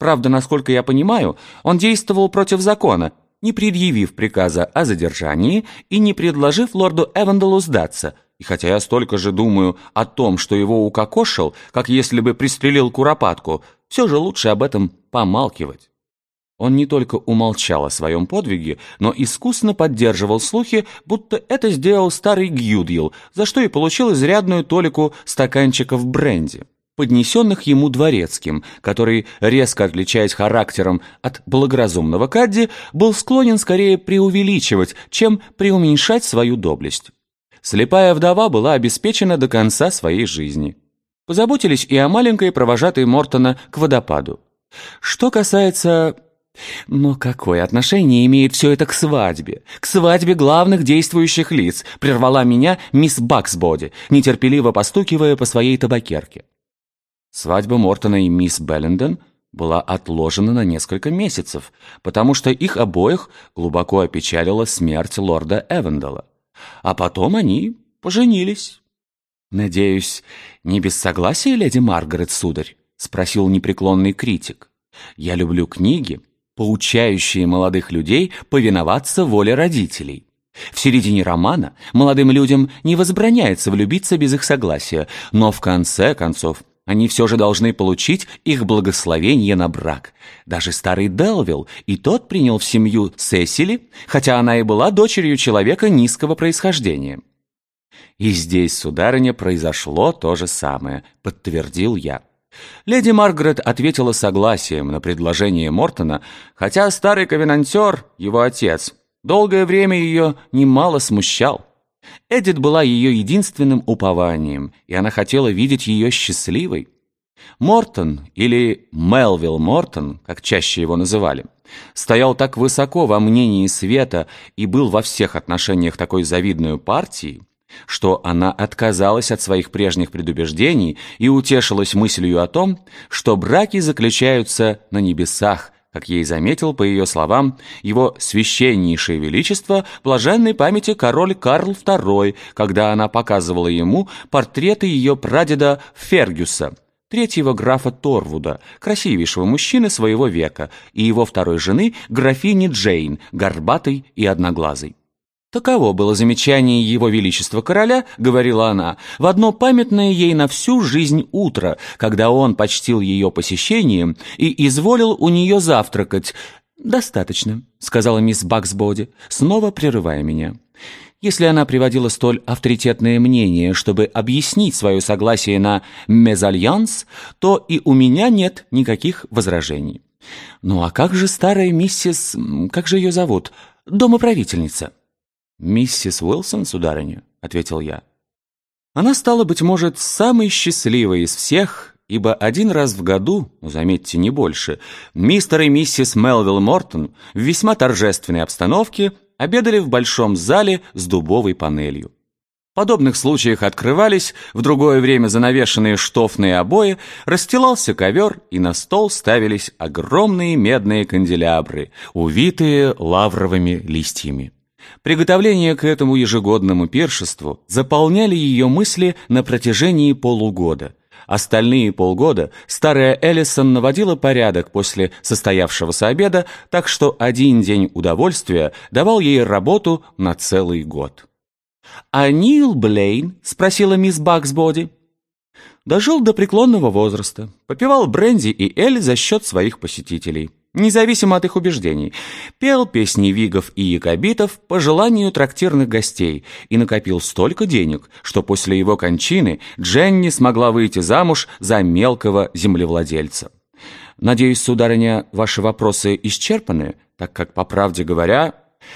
Правда, насколько я понимаю, он действовал против закона, не предъявив приказа о задержании и не предложив лорду Эванделу сдаться. И хотя я столько же думаю о том, что его укокошил, как если бы пристрелил куропатку, все же лучше об этом помалкивать. Он не только умолчал о своем подвиге, но искусно поддерживал слухи, будто это сделал старый Гюдьел, за что и получил изрядную толику стаканчиков бренди, поднесенных ему дворецким, который, резко отличаясь характером от благоразумного Кадди, был склонен скорее преувеличивать, чем преуменьшать свою доблесть. Слепая вдова была обеспечена до конца своей жизни. Позаботились и о маленькой провожатой Мортона к водопаду. Что касается... Но какое отношение имеет все это к свадьбе? К свадьбе главных действующих лиц, прервала меня мисс Баксбоди, нетерпеливо постукивая по своей табакерке. Свадьба Мортона и мисс Белленден была отложена на несколько месяцев, потому что их обоих глубоко опечалила смерть лорда Эвандела. А потом они поженились. «Надеюсь, не без согласия леди Маргарет, сударь?» — спросил непреклонный критик. «Я люблю книги, поучающие молодых людей повиноваться воле родителей. В середине романа молодым людям не возбраняется влюбиться без их согласия, но в конце концов они все же должны получить их благословение на брак. Даже старый Делвилл и тот принял в семью Сесили, хотя она и была дочерью человека низкого происхождения». «И здесь, сударыня, произошло то же самое», — подтвердил я. Леди Маргарет ответила согласием на предложение Мортона, хотя старый ковенантер, его отец, долгое время ее немало смущал. Эдит была ее единственным упованием, и она хотела видеть ее счастливой. Мортон, или Мелвилл Мортон, как чаще его называли, стоял так высоко во мнении света и был во всех отношениях такой завидной партией, что она отказалась от своих прежних предубеждений и утешилась мыслью о том, что браки заключаются на небесах, как ей заметил, по ее словам, его священнейшее величество, блаженной памяти король Карл II, когда она показывала ему портреты ее прадеда Фергюса, третьего графа Торвуда, красивейшего мужчины своего века, и его второй жены, графини Джейн, горбатой и одноглазой. «Таково было замечание его величества короля, — говорила она, — в одно памятное ей на всю жизнь утро, когда он почтил ее посещением и изволил у нее завтракать». «Достаточно», — сказала мисс Баксбоди, снова прерывая меня. Если она приводила столь авторитетное мнение, чтобы объяснить свое согласие на мезальянс, то и у меня нет никаких возражений. «Ну а как же старая миссис... как же ее зовут? Домоправительница?» «Миссис Уилсон, сударыня», — ответил я. Она стала, быть может, самой счастливой из всех, ибо один раз в году, заметьте, не больше, мистер и миссис Мелвилл Мортон в весьма торжественной обстановке обедали в большом зале с дубовой панелью. В подобных случаях открывались в другое время занавешенные штофные обои, расстилался ковер, и на стол ставились огромные медные канделябры, увитые лавровыми листьями. Приготовления к этому ежегодному пиршеству заполняли ее мысли на протяжении полугода. Остальные полгода старая Эллисон наводила порядок после состоявшегося обеда, так что один день удовольствия давал ей работу на целый год. «А Нил Блейн?» — спросила мисс Баксбоди. «Дожил до преклонного возраста, попивал бренди и эль за счет своих посетителей, независимо от их убеждений, пел песни вигов и якобитов по желанию трактирных гостей и накопил столько денег, что после его кончины Дженни смогла выйти замуж за мелкого землевладельца. Надеюсь, сударыня, ваши вопросы исчерпаны, так как, по правде говоря...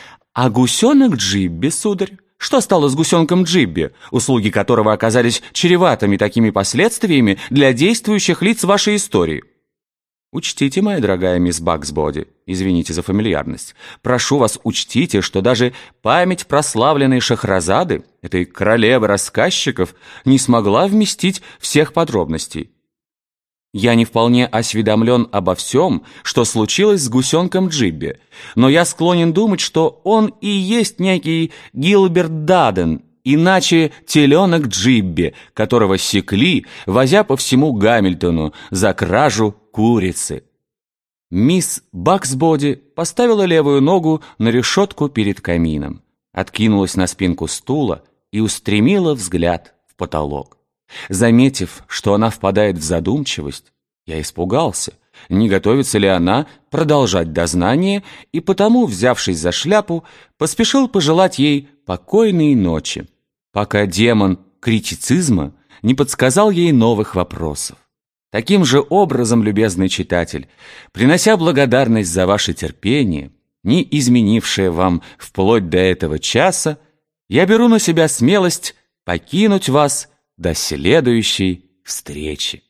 А гусенок Джибби, сударь? Что стало с гусенком Джибби, услуги которого оказались чреватыми такими последствиями для действующих лиц вашей истории?» «Учтите, моя дорогая мисс Баксбоди, извините за фамильярность, прошу вас, учтите, что даже память прославленной Шахразады, этой королевы рассказчиков, не смогла вместить всех подробностей. Я не вполне осведомлен обо всем, что случилось с гусенком Джибби, но я склонен думать, что он и есть некий Гилберт Даден, иначе теленок Джибби, которого секли, возя по всему Гамильтону за кражу курицы. Мисс Баксбоди поставила левую ногу на решетку перед камином, откинулась на спинку стула и устремила взгляд в потолок. Заметив, что она впадает в задумчивость, я испугался, не готовится ли она продолжать дознание, и потому, взявшись за шляпу, поспешил пожелать ей покойной ночи, пока демон критицизма не подсказал ей новых вопросов. Таким же образом, любезный читатель, принося благодарность за ваше терпение, не изменившее вам вплоть до этого часа, я беру на себя смелость покинуть вас до следующей встречи.